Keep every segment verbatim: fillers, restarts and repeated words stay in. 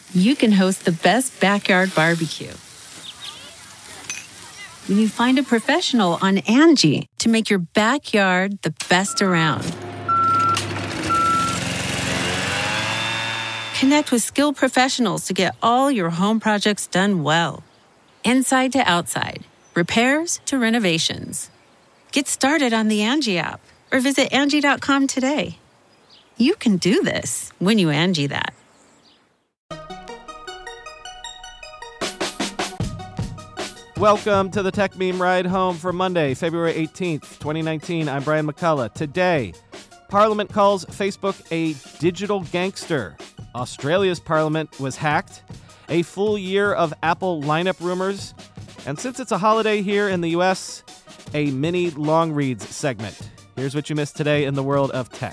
you can host the best backyard barbecue. When you find a professional on Angie to make your backyard the best around. Connect with skilled professionals to get all your home projects done well. Inside to outside, repairs to renovations. Get started on the Angie app or visit Angie dot com today. You can do this when you Angie that. Welcome to the Tech Meme Ride Home for Monday, February eighteenth, twenty nineteen. I'm Brian McCullough. Today, Parliament calls Facebook a digital gangster. Australia's Parliament was hacked. A full year of Apple lineup rumors. And since it's a holiday here in the U S, a mini long reads segment. Here's what you missed today in the world of tech.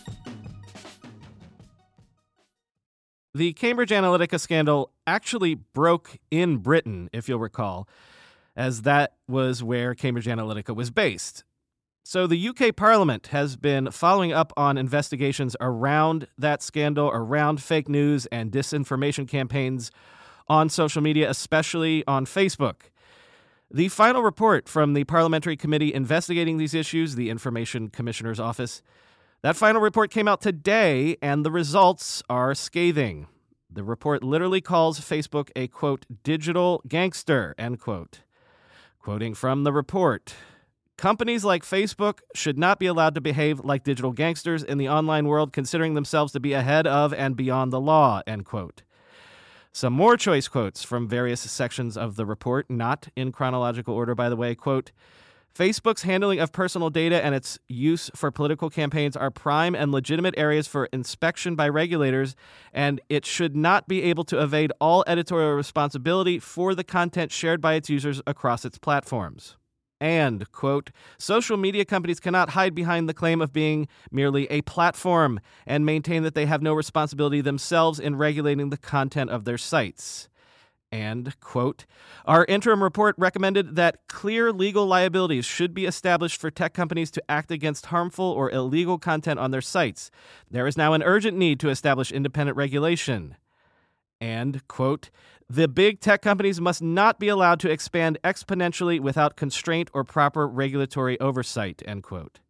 The Cambridge Analytica scandal actually broke in Britain, if you'll recall, as that was where Cambridge Analytica was based. So the U K Parliament has been following up on investigations around that scandal, around fake news and disinformation campaigns on social media, especially on Facebook. The final report from the parliamentary committee investigating these issues, the Information Commissioner's Office, that final report came out today, and the results are scathing. The report literally calls Facebook a, quote, digital gangster, end quote. Quoting from the report, companies like Facebook should not be allowed to behave like digital gangsters in the online world, considering themselves to be ahead of and beyond the law, end quote. Some more choice quotes from various sections of the report, not in chronological order, by the way. Quote, Facebook's handling of personal data and its use for political campaigns are prime and legitimate areas for inspection by regulators, and it should not be able to evade all editorial responsibility for the content shared by its users across its platforms. And, quote, social media companies cannot hide behind the claim of being merely a platform and maintain that they have no responsibility themselves in regulating the content of their sites. And, quote, our interim report recommended that clear legal liabilities should be established for tech companies to act against harmful or illegal content on their sites. There is now an urgent need to establish independent regulation. And, quote, the big tech companies must not be allowed to expand exponentially without constraint or proper regulatory oversight, end quote.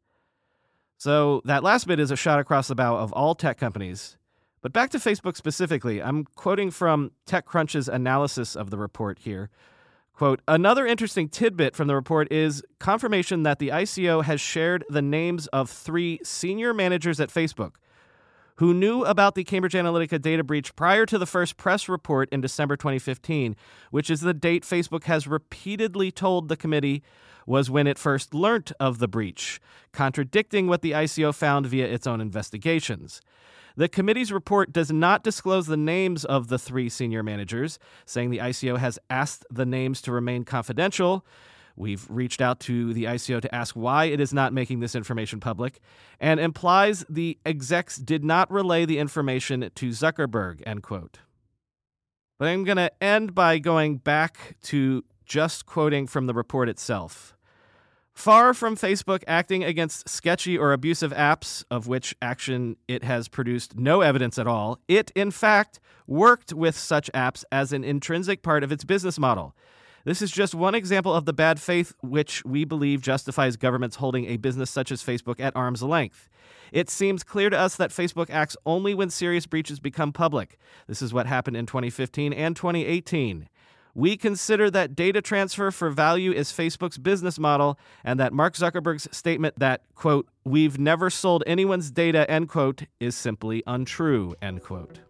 So that last bit is a shot across the bow of all tech companies. But back to Facebook specifically, I'm quoting from TechCrunch's analysis of the report here. Quote, another interesting tidbit from the report is confirmation that the I C O has shared the names of three senior managers at Facebook who knew about the Cambridge Analytica data breach prior to the first press report in December twenty fifteen, which is the date Facebook has repeatedly told the committee was when it first learnt of the breach, contradicting what the I C O found via its own investigations. The committee's report does not disclose the names of the three senior managers, saying the I C O has asked the names to remain confidential. We've reached out to the I C O to ask why it is not making this information public, and implies the execs did not relay the information to Zuckerberg, end quote. But I'm going to end by going back to just quoting from the report itself. Far from Facebook acting against sketchy or abusive apps, of which action it has produced no evidence at all, it, in fact, worked with such apps as an intrinsic part of its business model. This is just one example of the bad faith which we believe justifies governments holding a business such as Facebook at arm's length. It seems clear to us that Facebook acts only when serious breaches become public. This is what happened in twenty fifteen and twenty eighteen. We consider that data transfer for value is Facebook's business model, and that Mark Zuckerberg's statement that, quote, we've never sold anyone's data, end quote, is simply untrue, end quote.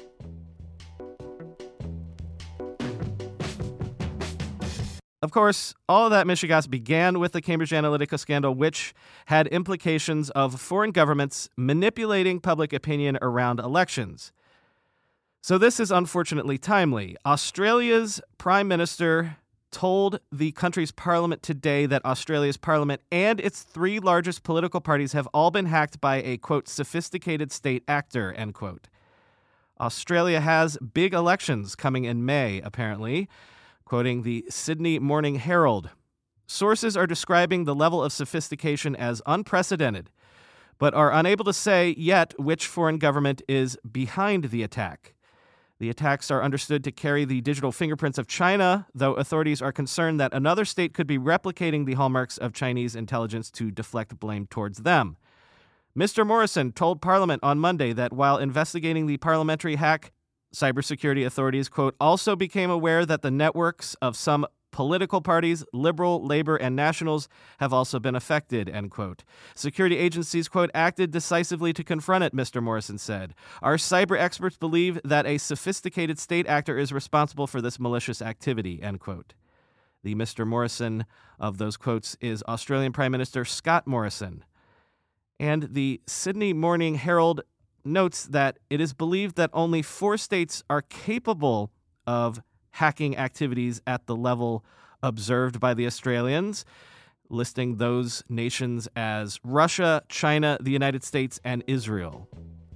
Of course, all of that mishegas began with the Cambridge Analytica scandal, which had implications of foreign governments manipulating public opinion around elections. So this is unfortunately timely. Australia's Prime Minister told the country's parliament today that Australia's parliament and its three largest political parties have all been hacked by a, quote, sophisticated state actor, end quote. Australia has big elections coming in May, apparently. Quoting the Sydney Morning Herald, sources are describing the level of sophistication as unprecedented, but are unable to say yet which foreign government is behind the attack. The attacks are understood to carry the digital fingerprints of China, though authorities are concerned that another state could be replicating the hallmarks of Chinese intelligence to deflect blame towards them. Mister Morrison told Parliament on Monday that while investigating the parliamentary hack, cybersecurity authorities, quote, also became aware that the networks of some political parties, Liberal, Labor, and Nationals, have also been affected, end quote. Security agencies, quote, acted decisively to confront it, Mister Morrison said. Our cyber experts believe that a sophisticated state actor is responsible for this malicious activity, end quote. The Mister Morrison of those quotes is Australian Prime Minister Scott Morrison. And the Sydney Morning Herald notes that it is believed that only four states are capable of hacking activities at the level observed by the Australians, listing those nations as Russia, China, the United States, and Israel.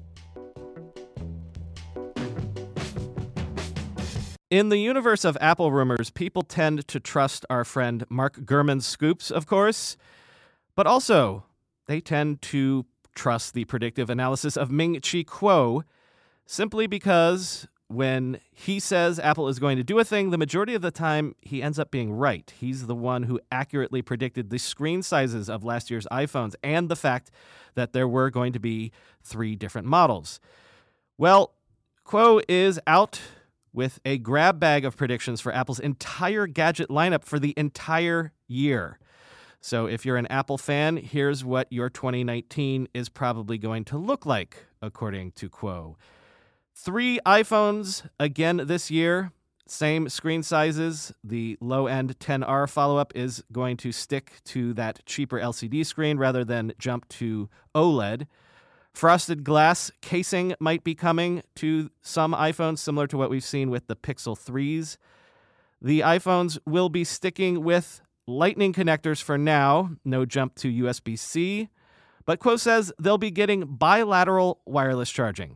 In the universe of Apple rumors, people tend to trust our friend Mark Gurman's scoops, of course, but also they tend to trust the predictive analysis of Ming-Chi Kuo simply because when he says Apple is going to do a thing, the majority of the time he ends up being right. He's the one who accurately predicted the screen sizes of last year's iPhones and the fact that there were going to be three different models. Well, Kuo is out with a grab bag of predictions for Apple's entire gadget lineup for the entire year. So if you're an Apple fan, here's what your twenty nineteen is probably going to look like, according to Kuo. Three iPhones again this year, same screen sizes. The low-end ten R follow-up is going to stick to that cheaper L C D screen rather than jump to OLED. Frosted glass casing might be coming to some iPhones, similar to what we've seen with the Pixel threes. The iPhones will be sticking with Lightning connectors for now, no jump to U S B C, but Kuo says they'll be getting bilateral wireless charging.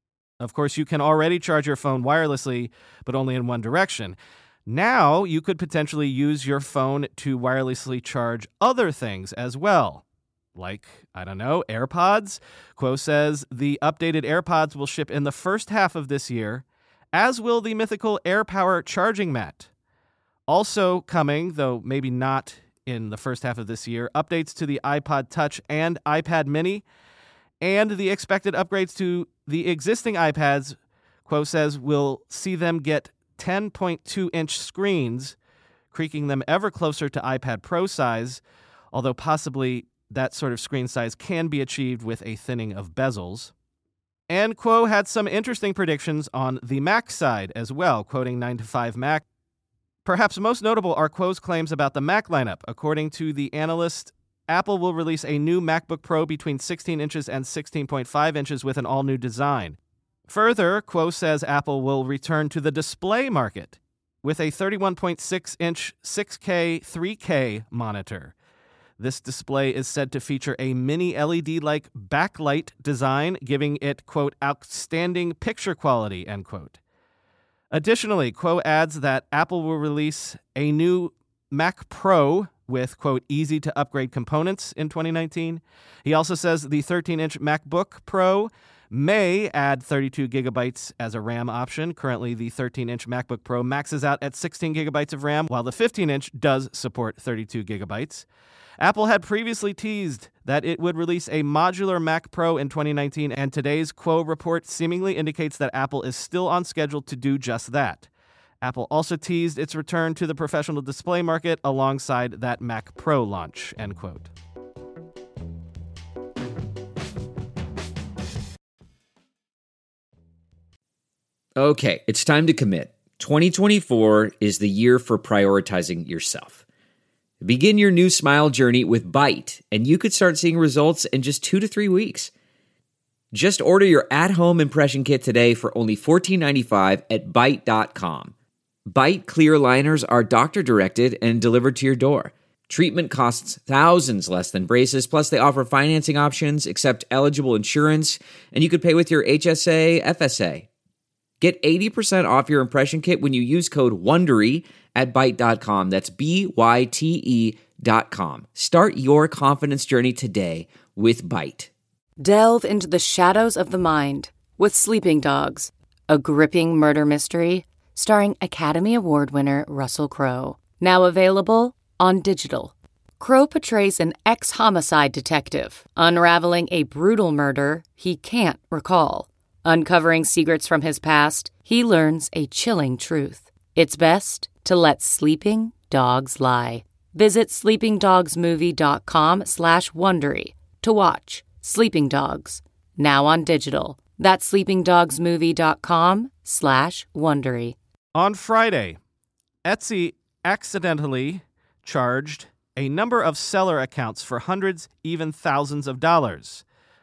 Of course, you can already charge your phone wirelessly, but only in one direction. Now, you could potentially use your phone to wirelessly charge other things as well, like, I don't know, AirPods. Kuo says the updated AirPods will ship in the first half of this year, as will the mythical AirPower charging mat. Also coming, though maybe not in the first half of this year, updates to the iPod Touch and iPad Mini, and the expected upgrades to the existing iPads, Kuo says, will see them get ten point two inch screens, creaking them ever closer to iPad Pro size, although possibly that sort of screen size can be achieved with a thinning of bezels. And Kuo had some interesting predictions on the Mac side as well, quoting nine to five Mac. Perhaps most notable are Kuo's claims about the Mac lineup. According to the analyst, Apple will release a new MacBook Pro between sixteen inches and sixteen point five inches with an all-new design. Further, Kuo says Apple will return to the display market with a thirty-one point six inch six K three K monitor. This display is said to feature a mini L E D-like backlight design, giving it, quote, outstanding picture quality, end quote. Additionally, Kuo adds that Apple will release a new Mac Pro with, quote, easy-to-upgrade components in twenty nineteen. He also says the thirteen inch MacBook Pro may add thirty-two gigabytes as a RAM option. Currently, the thirteen inch MacBook Pro maxes out at sixteen gigabytes of RAM, while the fifteen inch does support thirty-two gigabytes. Apple had previously teased that it would release a modular Mac Pro in twenty nineteen, and today's Kuo report seemingly indicates that Apple is still on schedule to do just that. Apple also teased its return to the professional display market alongside that Mac Pro launch, end quote. Okay, it's time to commit. twenty twenty-four is the year for prioritizing yourself. Begin your new smile journey with Byte, and you could start seeing results in just two to three weeks. Just order your at-home impression kit today for only fourteen ninety-five at byte dot com. Byte clear liners are doctor-directed and delivered to your door. Treatment costs thousands less than braces, plus they offer financing options, accept eligible insurance, and you could pay with your H S A, F S A. Get eighty percent off your impression kit when you use code WONDERY at byte dot com. That's B Y T E dot com. Start your confidence journey today with Byte. Delve into the shadows of the mind with Sleeping Dogs, a gripping murder mystery starring Academy Award winner Russell Crowe. Now available on digital. Crowe portrays an ex-homicide detective unraveling a brutal murder he can't recall. Uncovering secrets from his past, he learns a chilling truth. It's best to let sleeping dogs lie. Visit sleepingdogsmovie.com slash Wondery to watch Sleeping Dogs, now on digital. That's sleepingdogsmovie.com slash Wondery. On Friday, Etsy accidentally charged a number of seller accounts for hundreds, even thousands of dollars.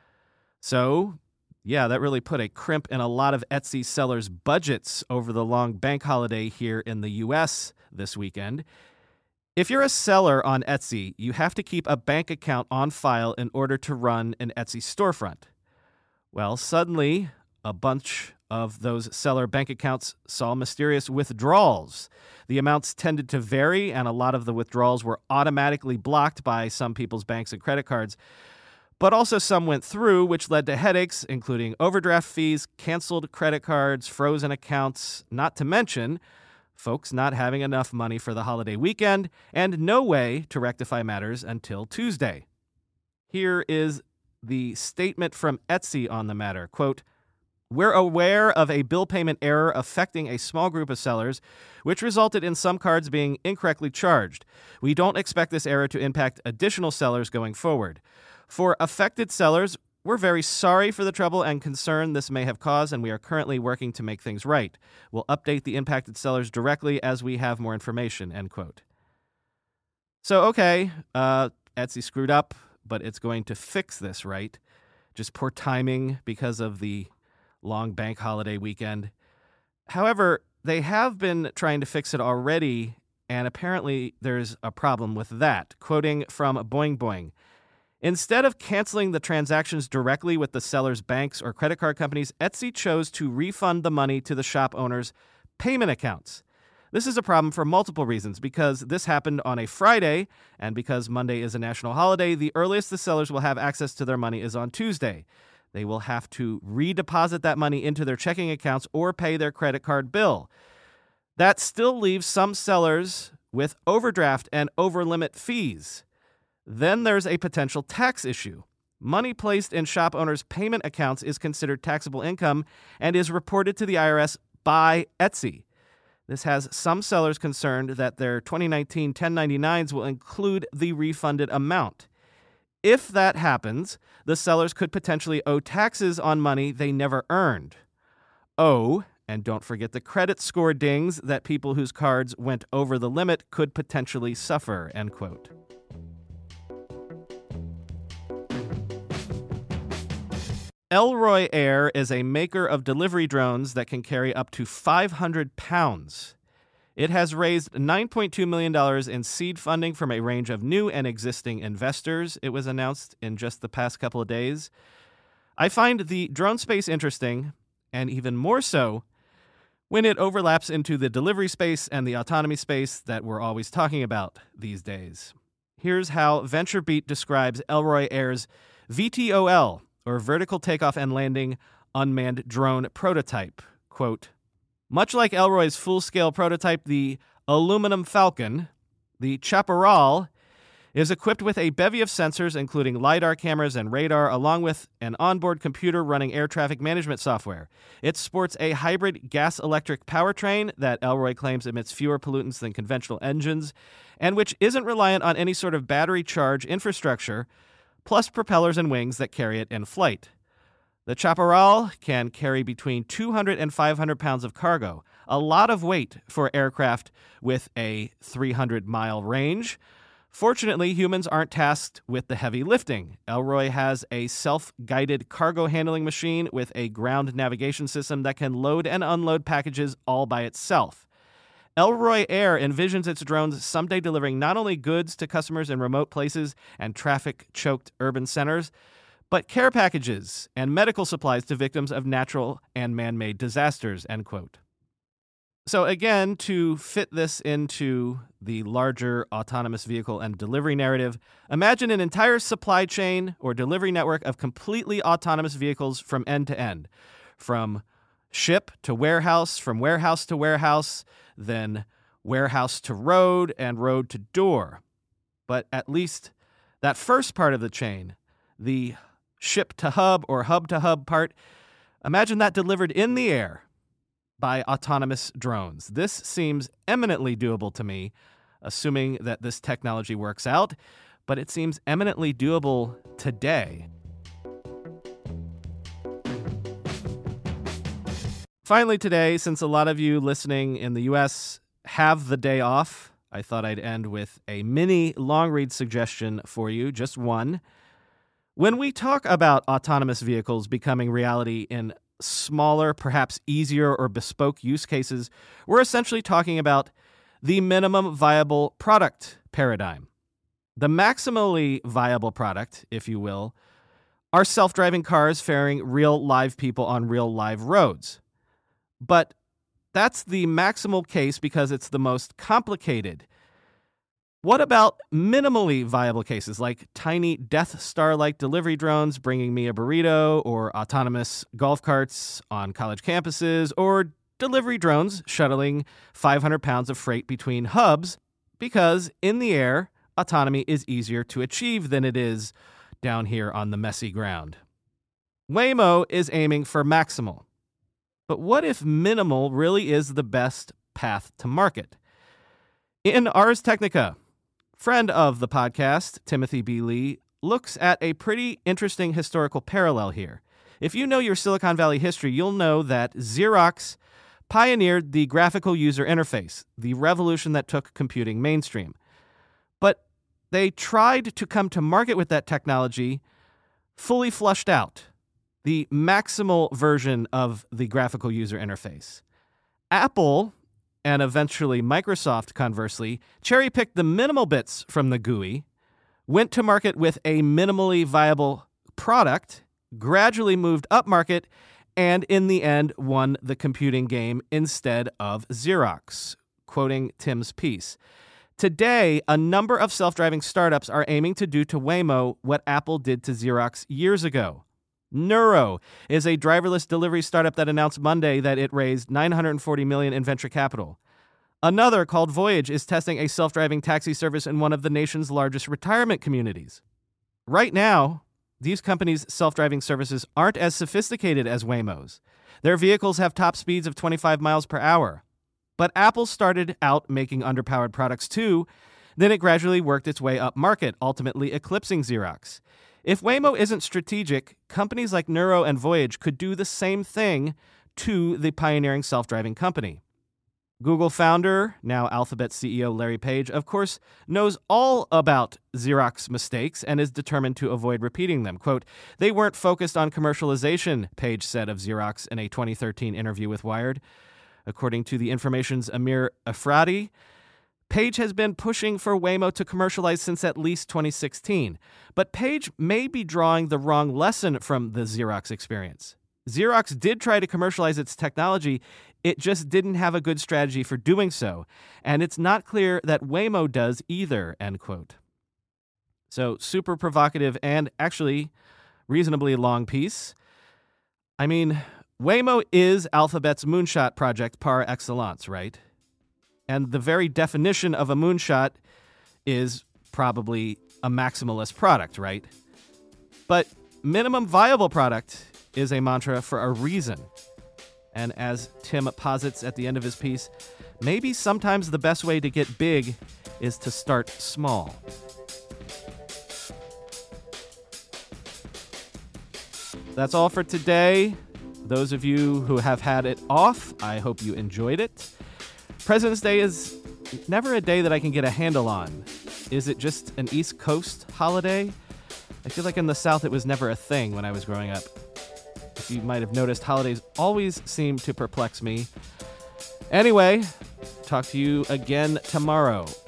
So, yeah, that really put a crimp in a lot of Etsy sellers' budgets over the long bank holiday here in the U S this weekend. If you're a seller on Etsy, you have to keep a bank account on file in order to run an Etsy storefront. Well, suddenly, a bunch of those seller bank accounts saw mysterious withdrawals. The amounts tended to vary, and a lot of the withdrawals were automatically blocked by some people's banks and credit cards. But also some went through, which led to headaches, including overdraft fees, canceled credit cards, frozen accounts, not to mention folks not having enough money for the holiday weekend, and no way to rectify matters until Tuesday. Here is the statement from Etsy on the matter. Quote, "We're aware of a bill payment error affecting a small group of sellers, which resulted in some cards being incorrectly charged. We don't expect this error to impact additional sellers going forward. For affected sellers, we're very sorry for the trouble and concern this may have caused, and we are currently working to make things right. We'll update the impacted sellers directly as we have more information," end quote. So, okay, uh, Etsy screwed up, but it's going to fix this, right? Just poor timing because of the long bank holiday weekend. However, they have been trying to fix it already, and apparently there's a problem with that. Quoting from Boing Boing, "Instead of canceling the transactions directly with the seller's banks or credit card companies, Etsy chose to refund the money to the shop owners' payment accounts. This is a problem for multiple reasons. Because this happened on a Friday, and because Monday is a national holiday, the earliest the sellers will have access to their money is on Tuesday. They will have to redeposit that money into their checking accounts or pay their credit card bill. That still leaves some sellers with overdraft and over-limit fees. Then there's a potential tax issue. Money placed in shop owners' payment accounts is considered taxable income and is reported to the I R S by Etsy. This has some sellers concerned that their twenty nineteen ten ninety-nines will include the refunded amount. If that happens, the sellers could potentially owe taxes on money they never earned. Oh, and don't forget the credit score dings that people whose cards went over the limit could potentially suffer," end quote. Elroy Air is a maker of delivery drones that can carry up to five hundred pounds. It has raised nine point two million dollars in seed funding from a range of new and existing investors. It was announced in just the past couple of days. I find the drone space interesting, and even more so when it overlaps into the delivery space and the autonomy space that we're always talking about these days. Here's how VentureBeat describes Elroy Air's V T O L, or Vertical Takeoff and Landing Unmanned Drone Prototype. Quote, "Much like Elroy's full-scale prototype, the Aluminum Falcon, the Chaparral is equipped with a bevy of sensors, including LiDAR cameras and radar, along with an onboard computer running air traffic management software. It sports a hybrid gas-electric powertrain that Elroy claims emits fewer pollutants than conventional engines, and which isn't reliant on any sort of battery charge infrastructure, plus propellers and wings that carry it in flight. The Chaparral can carry between two hundred and five hundred pounds of cargo, a lot of weight for aircraft with a three hundred mile range. Fortunately, humans aren't tasked with the heavy lifting. Elroy has a self-guided cargo handling machine with a ground navigation system that can load and unload packages all by itself. Elroy Air envisions its drones someday delivering not only goods to customers in remote places and traffic-choked urban centers, but care packages and medical supplies to victims of natural and man-made disasters," end quote. So again, to fit this into the larger autonomous vehicle and delivery narrative, imagine an entire supply chain or delivery network of completely autonomous vehicles from end to end, from ship to warehouse, from warehouse to warehouse, then warehouse to road, and road to door. But at least that first part of the chain, the ship to hub or hub to hub part, imagine that delivered in the air by autonomous drones. This seems eminently doable to me, assuming that this technology works out, but it seems eminently doable today. Finally today, since a lot of you listening in the U S have the day off, I thought I'd end with a mini long read suggestion for you, just one. When we talk about autonomous vehicles becoming reality in smaller, perhaps easier or bespoke use cases, we're essentially talking about the minimum viable product paradigm. The maximally viable product, if you will, are self-driving cars ferrying real live people on real live roads. But that's the maximal case because it's the most complicated. What about minimally viable cases like tiny Death Star-like delivery drones bringing me a burrito, or autonomous golf carts on college campuses, or delivery drones shuttling five hundred pounds of freight between hubs? Because in the air, autonomy is easier to achieve than it is down here on the messy ground. Waymo is aiming for maximal. But what if minimal really is the best path to market? In Ars Technica, friend of the podcast, Timothy B. Lee, looks at a pretty interesting historical parallel here. If you know your Silicon Valley history, you'll know that Xerox pioneered the graphical user interface, the revolution that took computing mainstream. But they tried to come to market with that technology fully flushed out, the maximal version of the graphical user interface. Apple, and eventually Microsoft, conversely, cherry-picked the minimal bits from the G U I, went to market with a minimally viable product, gradually moved upmarket, and in the end won the computing game instead of Xerox, quoting Tim's piece. Today, a number of self-driving startups are aiming to do to Waymo what Apple did to Xerox years ago. Nuro is a driverless delivery startup that announced Monday that it raised nine hundred forty million dollars in venture capital. Another, called Voyage, is testing a self-driving taxi service in one of the nation's largest retirement communities. Right now, these companies' self-driving services aren't as sophisticated as Waymo's. Their vehicles have top speeds of twenty-five miles per hour. But Apple started out making underpowered products too, then it gradually worked its way up market, ultimately eclipsing Xerox. If Waymo isn't strategic, companies like Nuro and Voyage could do the same thing to the pioneering self-driving company. Google founder, now Alphabet C E O Larry Page, of course, knows all about Xerox mistakes and is determined to avoid repeating them. Quote, "They weren't focused on commercialization," Page said of Xerox in a twenty thirteen interview with Wired. According to The Information's Amir Efrati, Page has been pushing for Waymo to commercialize since at least twenty sixteen. But Page may be drawing the wrong lesson from the Xerox experience. Xerox did try to commercialize its technology, it just didn't have a good strategy for doing so, and it's not clear that Waymo does either, end quote. So, super provocative and actually reasonably long piece. I mean, Waymo is Alphabet's moonshot project par excellence, right? And the very definition of a moonshot is probably a maximalist product, right? But minimum viable product is a mantra for a reason. And as Tim posits at the end of his piece, maybe sometimes the best way to get big is to start small. That's all for today. Those of you who have had it off, I hope you enjoyed it. President's Day is never a day that I can get a handle on. Is it just an East Coast holiday? I feel like in the South it was never a thing when I was growing up. If you might have noticed, holidays always seem to perplex me. Anyway, talk to you again tomorrow.